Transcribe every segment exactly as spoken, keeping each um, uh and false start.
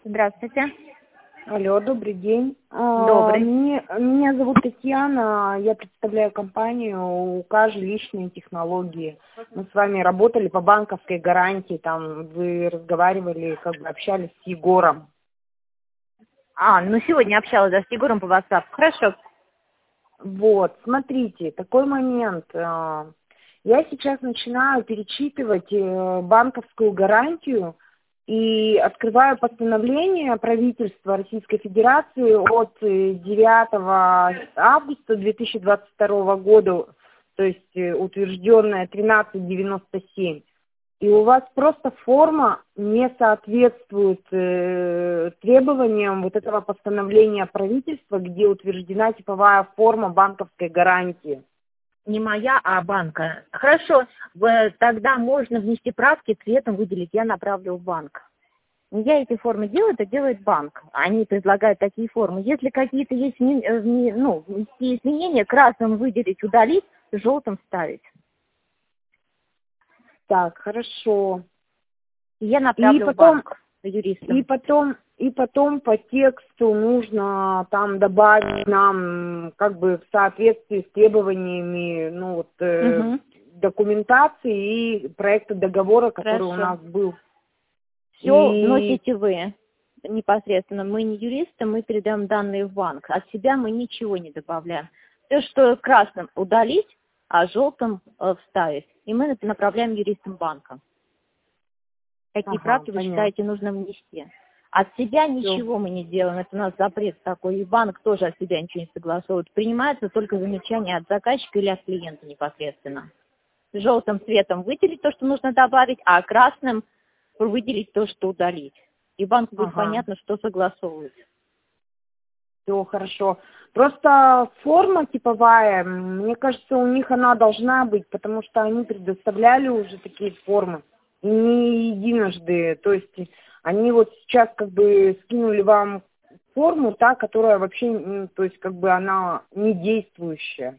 Здравствуйте. Алло, добрый день. А, Добрый. мне- меня зовут Татьяна, я представляю компанию УК «Жилищные технологии». Мы с вами работали по банковской гарантии, там вы разговаривали, как бы общались с Егором. А, ну сегодня общалась да, с Егором по WhatsApp. Хорошо. Вот, смотрите, такой момент. а, Я сейчас начинаю перечитывать э, банковскую гарантию и открываю постановление правительства Российской Федерации от э, девятого августа две тысячи двадцать второго года, то есть э, утвержденная тринадцать девяносто семь. И у вас просто форма не соответствует э, требованиям вот этого постановления правительства, где утверждена типовая форма банковской гарантии. Не моя, а банка. Хорошо. В- Тогда можно внести правки, цветом выделить. Я направлю в банк. Не я эти формы делаю, это делает банк. Они предлагают такие формы. Если какие-то есть ми- э, ми- ну, внести изменения, красным выделить, удалить, желтым вставить. Так, хорошо. И я И направлю в потом, банк и юристам. потом, и потом по тексту нужно там добавить нам, как бы в соответствии с требованиями, ну вот э, Мгм. документации и проекта договора, который у Хорошо. нас был. Все И вносите вы непосредственно. Мы не юристы, мы передаем данные в банк. От себя мы ничего не добавляем. Все, что красным удалить, а желтым э, вставить. И мы это направляем юристам банка. Какие ага, правки вы понятно. считаете нужно внести? От себя Всё. ничего мы не делаем. Это у нас запрет такой. И банк тоже от себя ничего не согласует. Принимается только замечание от заказчика или от клиента непосредственно. Желтым цветом выделить то, что нужно добавить, а красным выделить то, что удалить. И банку будет Ага, понятно, что согласовывать. все хорошо. Просто форма типовая, мне кажется, у них она должна быть, потому что они предоставляли уже такие формы. И не единожды. То есть они вот сейчас как бы скинули вам форму, та, которая вообще, м, то есть как бы она не действующая.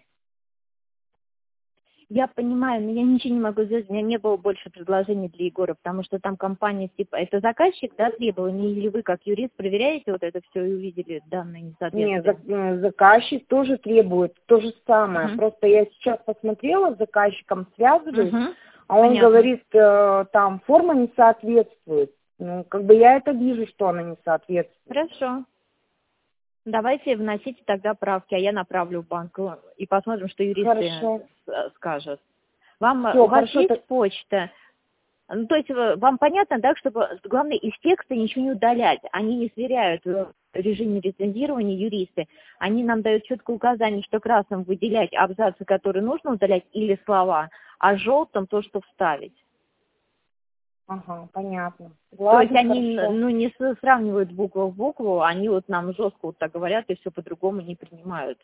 Я понимаю, но я ничего не могу сделать. У меня не было больше предложений для Егора, потому что там компания типа... Это заказчик, да, требования? Или вы как юрист проверяете вот это все и увидели данные Не, несоответствия? за- э, заказчик тоже требует то же самое. Угу. Просто я сейчас посмотрела, с заказчиком связываюсь, Угу. а он Понятно. говорит, э, там форма не соответствует. Ну, как бы я это вижу, что она не соответствует. Хорошо. Давайте вносите тогда правки, а я направлю в банк э, и посмотрим, что юристы Хорошо. э, скажут. Вам, э, Все, у вас хорошо. есть так- почта? Ну, то есть э, вам понятно, да, чтобы, главное, из текста ничего не удалять. Они не сверяют в режиме рецензирования юристы. Они нам дают четкое указание, что красным выделять абзацы, которые нужно удалять, или слова, а желтым то, что вставить. Ага, понятно. То есть Ладно, они, хорошо. ну, не с- сравнивают букву в букву, они вот нам жестко вот так говорят и все по-другому не принимают.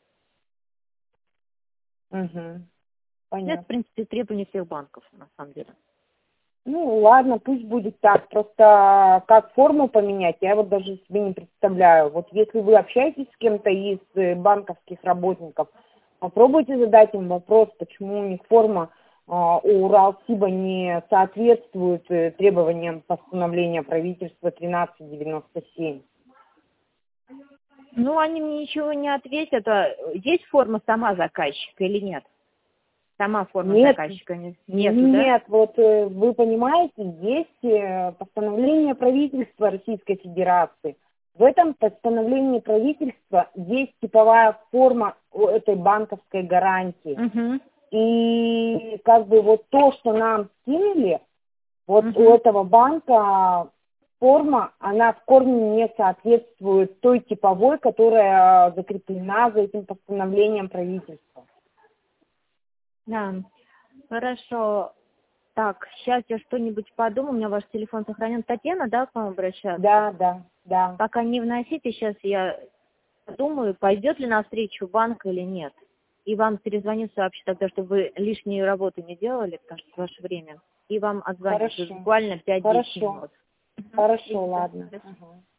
Угу, Ну, это, в понятно. принципе, требования всех банков, на самом деле. Ну, ладно, пусть будет так. Просто как форму поменять, я вот даже себе не представляю. Вот если вы общаетесь с кем-то из э, банковских работников, попробуйте задать им вопрос, почему у них форма а, у Уралсиба не соответствует э, требованиям постановления правительства тринадцать девяносто семь. Ну, они мне ничего не ответят. А есть форма сама заказчика или нет? Сама форма Нет, заказчика не- нету, да? нет, вот э, вы понимаете, есть э, постановление правительства Российской Федерации. В этом постановлении правительства есть типовая форма у этой банковской гарантии. Угу. И как бы вот то, что нам скинули, вот у Угу. этого банка форма, она в корне не соответствует той типовой, которая закреплена за этим постановлением правительства. Да. Хорошо. Так, сейчас я что-нибудь подумаю. У меня ваш телефон сохранен. Татьяна, да, к вам обращаться? Да, да, да. Пока не вносите, сейчас я думаю, пойдет ли навстречу банк или нет. И вам перезвоню, сообщу тогда, чтобы вы лишнюю работу не делали, потому что это ваше время. И вам отзвоню Хорошо. буквально пять-десять Хорошо. минут. Мгм. Хорошо, Спасибо. ладно. До свидания. Ага.